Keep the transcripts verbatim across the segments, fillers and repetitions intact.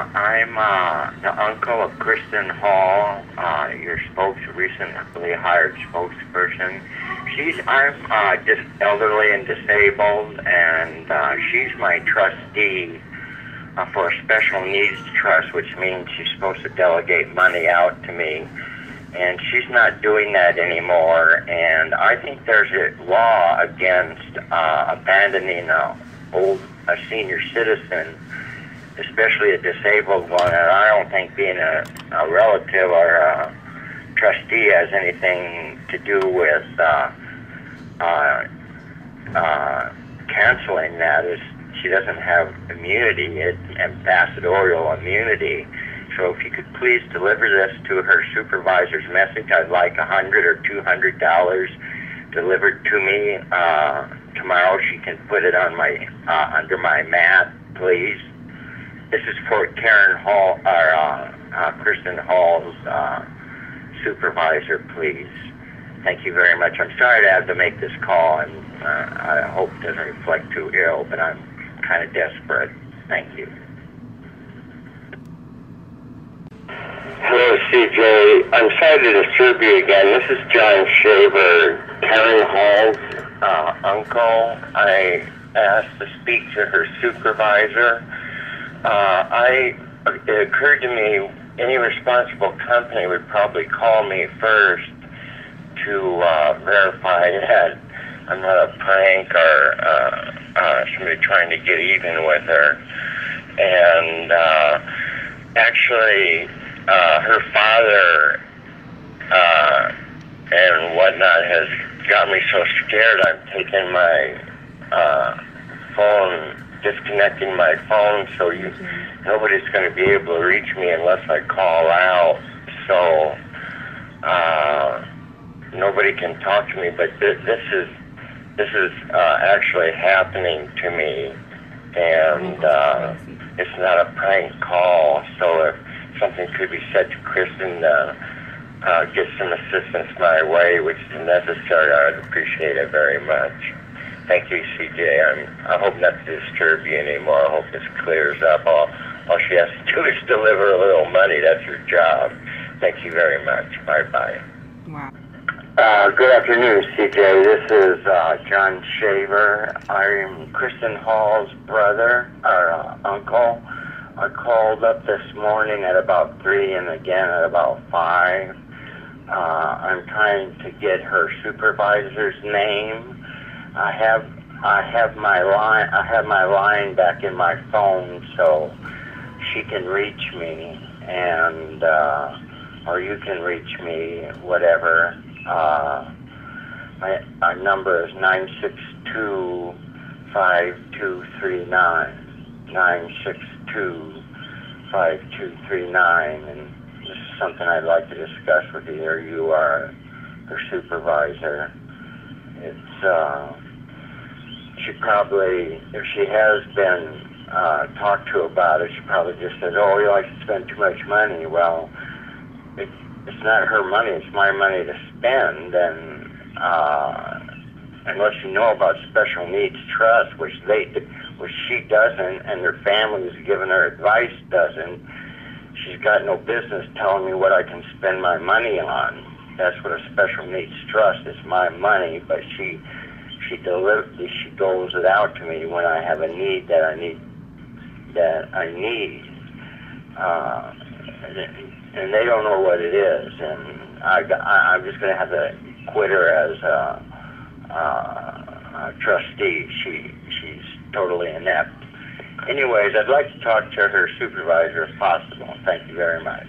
I'm uh, the uncle of Kristen Hall, uh, your spokes recently hired spokesperson. She's I'm uh, just elderly and disabled, and uh, she's my trustee uh, for a special needs trust, which means she's supposed to delegate money out to me. And she's not doing that anymore. And I think there's a law against uh, abandoning a old a senior citizen, especially a disabled one, and I don't think being a, a relative or a trustee has anything to do with uh, uh, uh, canceling that. Is she doesn't have immunity, it's ambassadorial immunity. So if you could please deliver this to her supervisor's message, I'd like a hundred or two hundred dollars delivered to me uh, tomorrow. She can put it on my uh, under my mat, please. This is for Karen Hall, or uh, uh, Kristen Hall's uh, supervisor, please. Thank you very much. I'm sorry to have to make this call, and uh, I hope it doesn't reflect too ill, but I'm kind of desperate. Thank you. Hello, C J. I'm sorry to disturb you again. This is John Shaver, Karen Hall's uh, uncle. I asked to speak to her supervisor. Uh, I, it occurred to me any responsible company would probably call me first to uh, verify that I'm not a prank or uh, uh, somebody trying to get even with her. And uh, actually, uh, her father uh, and whatnot has got me so scared I'm taking my uh, phone, disconnecting my phone, so you nobody's going to be able to reach me unless I call out. So uh, nobody can talk to me. But th- this is this is uh, actually happening to me, and uh, it's not a prank call. So if something could be said to Kristen, uh, uh, get some assistance my way, which is necessary, I would appreciate it very much. Thank you, C J. I'm, I hope not to disturb you anymore. I hope this clears up. All, all she has to do is deliver a little money. That's her job. Thank you very much. Bye-bye. Wow. Uh, good afternoon, C J. This is uh, John Shaver. I'm Kristen Hall's brother, or uh, uncle. I called up this morning at about three and again at about five. Uh, I'm trying to get her supervisor's name. I have I have my line I have my line back in my phone, so she can reach me, and uh, or you can reach me, whatever. Uh, my our number is nine six two five two three nine nine six two five two three nine, and this is something I'd like to discuss with either you or her supervisor. It's uh, she probably, if she has been uh, talked to about it, she probably just says, "Oh, you like to spend too much money." Well, it, it's not her money; it's my money to spend, and uh, unless you know about special needs trust, which they, which she doesn't, and her family who's given her advice doesn't, she's got no business telling me what I can spend my money on. That's what a special needs trust is, my money, but she she deliberately she doles it out to me when I have a need that I need that I need, uh, and they don't know what it is, and I, I I'm just going to have to quit her as a, a, a trustee. She she's totally inept. Anyways, I'd like to talk to her supervisor if possible. Thank you very much.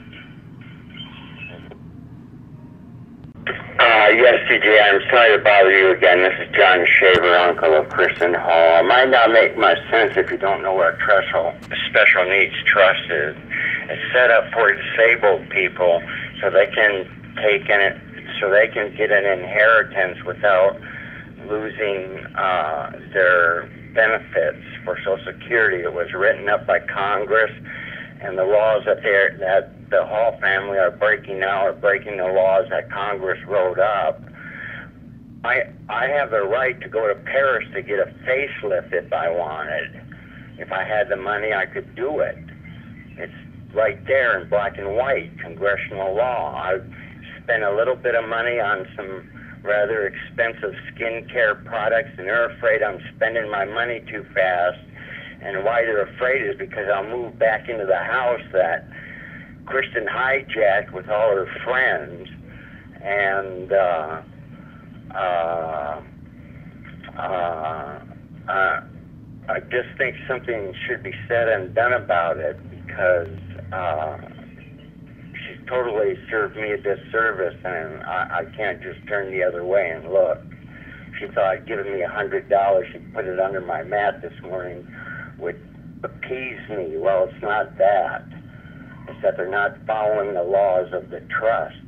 Uh, yes, C J, I'm sorry to bother you again. This is John Shaver, uncle of Kristen Hall. It might not make much sense if you don't know what a threshold, a special needs trust is. It's set up for disabled people so they can take in it, so they can get an inheritance without losing uh, their benefits for Social Security. It was written up by Congress, and the laws that they're that the Hall family are breaking now are breaking the laws that Congress wrote up. I I have the right to go to Paris to get a facelift if I wanted. If I had the money, I could do it. It's right there in black and white, congressional law. I spent a little bit of money on some rather expensive skincare products, and they're afraid I'm spending my money too fast. And why they're afraid is because I'll move back into the house that Kristen hijacked with all her friends. And uh, uh, uh, uh, I just think something should be said and done about it, because uh, she's totally served me a disservice, and I, I can't just turn the other way and look. She thought giving me a hundred dollars, she put it under my mat this morning, would appease me. Well, it's not that. It's that they're not following the laws of the trust.